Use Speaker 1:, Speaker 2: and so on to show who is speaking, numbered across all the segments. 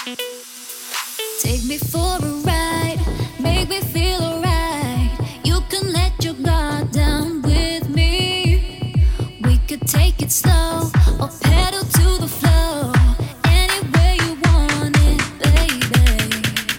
Speaker 1: Take me for a ride, make me feel alright. You can let your guard down with me. We could take it slow or pedal to the flow. Any way you want it, baby.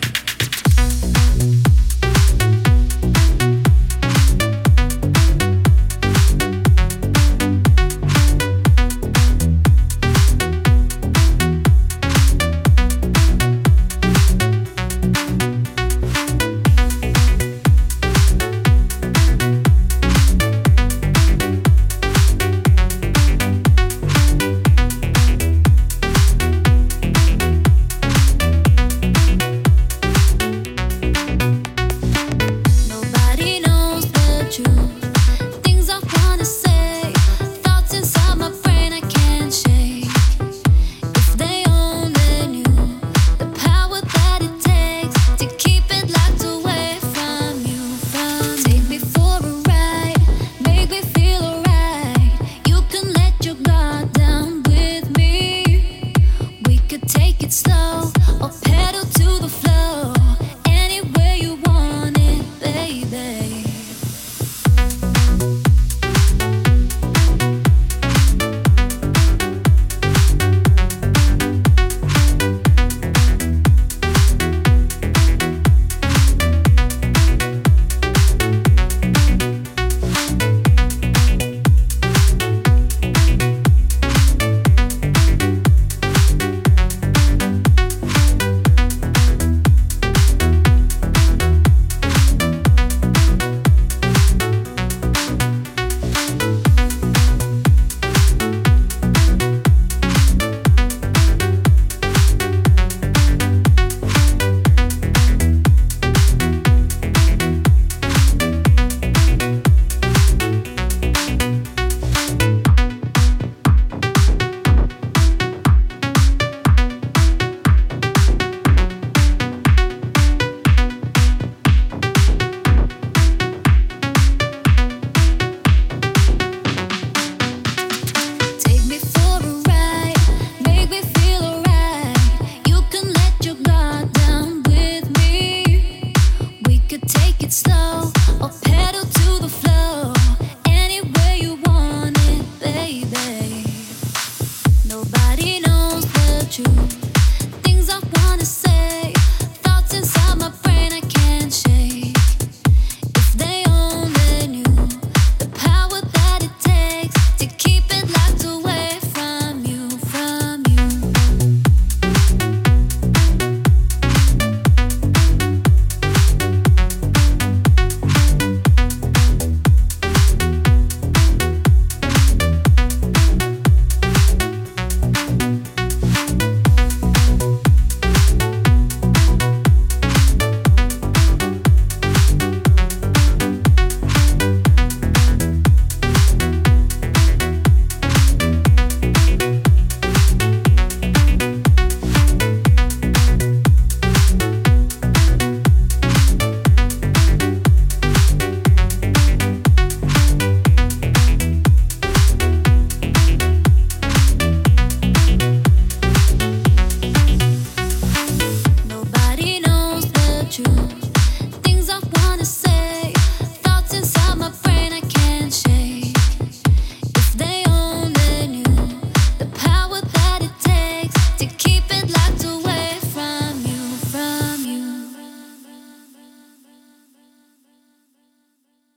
Speaker 1: Nobody knows the truth. Things I wanna say, thoughts inside my brain I can't shake. If they only knew the power that it takes to keep it locked away from you. Take me for a ride, make me feel alright. You can let your guard down with me. We could take it slow or pedal to the floor.